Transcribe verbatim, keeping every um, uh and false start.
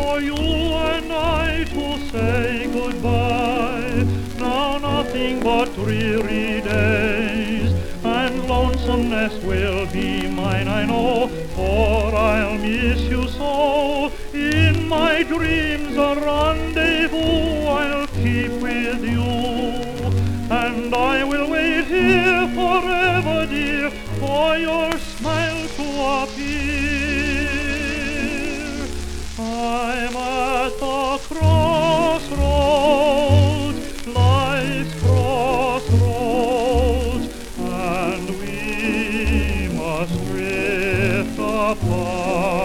for you and I to say goodbye. Now nothing but dreary days, and lonesomeness will be mine, I know, for I'll miss you so. In my dreams a rendezvous I'll keep with you, and I will wait here forever, dear, for your smile to appear. I'm at the crossroads, life's crossroads, and we must drift apart.